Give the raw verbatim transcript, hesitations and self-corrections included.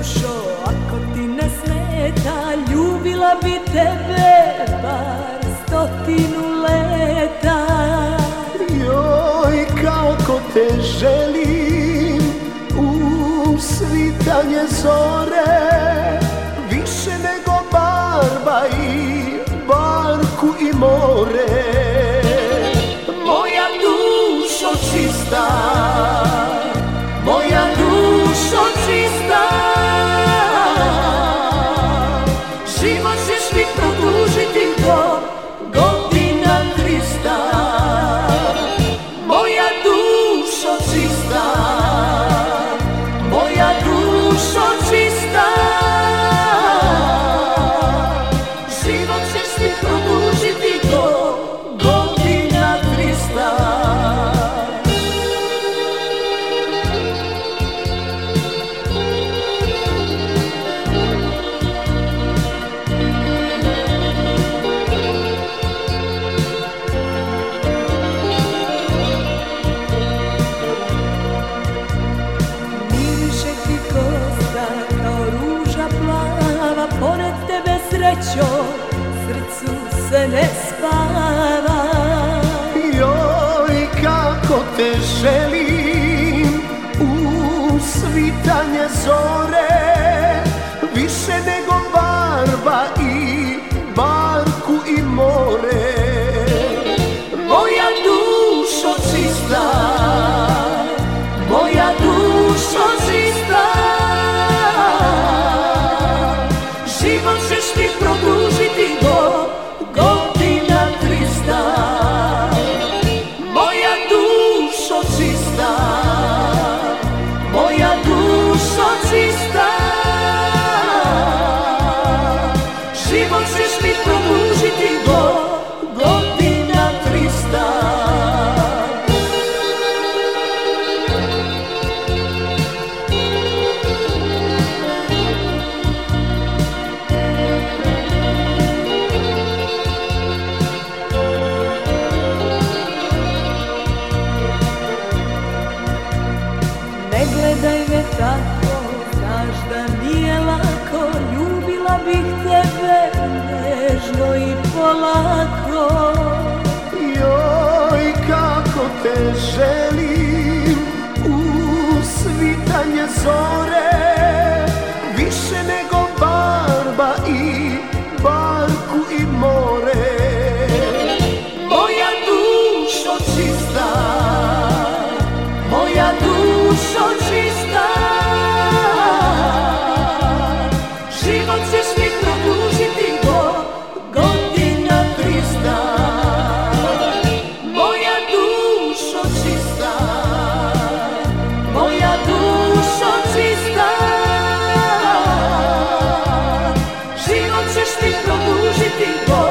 dušo, ako ti ne smeta, ljubila bi tebe bar stotinu leta. Joj, kako te želim u svitanje zore, više nego barba i barku i more. Moja dušo čista, moja dušo čista, život ćeš mi produžiti do godina trista. Moja dušo čista, moja dušo čista, život ćeš mi produžiti do godina trista. Pored tebe srećo, srcu se ne spava. Joj, kako te želim u svitanje zore, više nego barba i barku i more. Moja dušo čista, moja dušo čista, život ćeš mi produžiti do godina trista. Moja dušo čista, moja dušo čista, život ćeš mi produžiti do godina trista. Ne gledaj me tako, znaš da nije lako, ljubila bih tebe nežno i polako. Joj, kako te želim u svitanje zore, više nego barba i barku i more. Moja dušo čista, moja dušo čista, život ćeš mi produžiti do godina trista. Moja dušo čista, moja dušo čista, život ćeš mi produžiti do